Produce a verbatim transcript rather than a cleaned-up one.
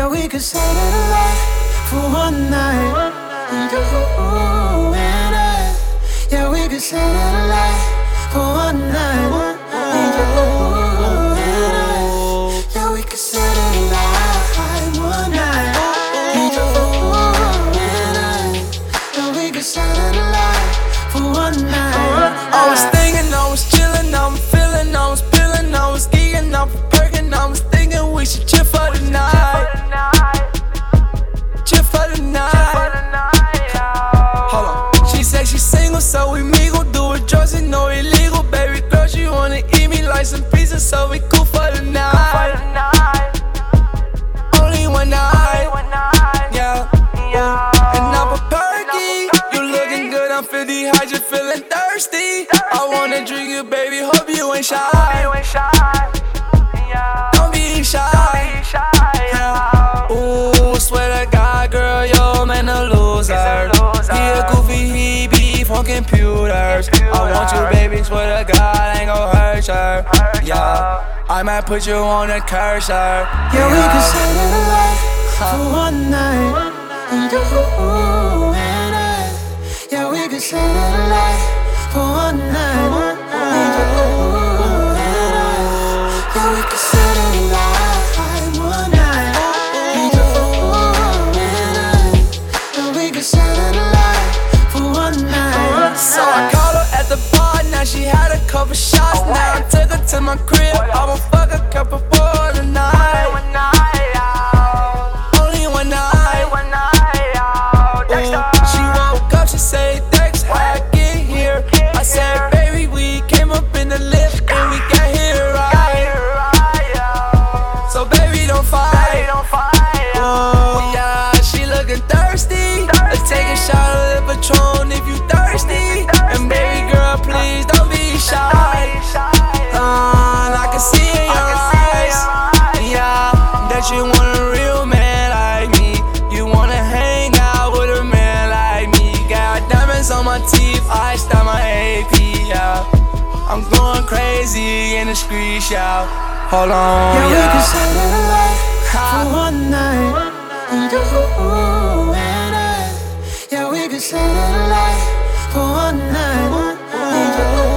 Yeah, we could say that a lot for one night. You and I. Yeah, we could say that a lot for one night. You and I. Yeah, we could say that a lot one night. You and I. Yeah, we could say that a lot for one night. I was thinking, I was chillin', I was feelin', I was peelin', I was geeking, I was perkin', I was thinking we should chill for the night. Chill for the night. Hold on. She said she's single, so we mingle, do it drugs and no illegal. Baby girl, she wanna eat me like some pizza, so we cool for the night. Only one night, yeah. And I'm a perky, you looking good, I'm feel dehydrated, feeling thirsty. I wanna drink you, baby, hope you ain't shy. Don't be shy. Yeah. Ooh, swear to God, girl, yo, man, a loser. He a goofy, he be on computers. I want you, baby, swear to God, I ain't gon' hurt her. Yeah, I might put you on a cursor. Yeah, we could say that a lot for one night. You and I. Yeah, we could say that a lot for one night. You and I. Yeah, we could say that a lot one night. You and I. Yeah, we could say that a lot for one night. So I called her at the bar, now she had a couple shots. Now I took her to my crib, I'ma fuck a couple for the night. Only one night. Ooh, she woke up, she said, "Dex, how I get here?" I said, "Baby, we came up in the lift and we got here right. So baby, don't fight." Ooh, yeah, she looking thirsty. Let's take a shot of the Patron if you thirsty. And baby girl, please don't be shy. Uh, I can see in your eyes, yeah, that you want a real man like me. You wanna hang out with a man like me. Got diamonds on my teeth, I style my A P, yeah. I'm going crazy in the streets, yeah. Hold on, yeah. Yeah, we could say that a lot for one night. You and I. Yeah, we could say that a lot for one night.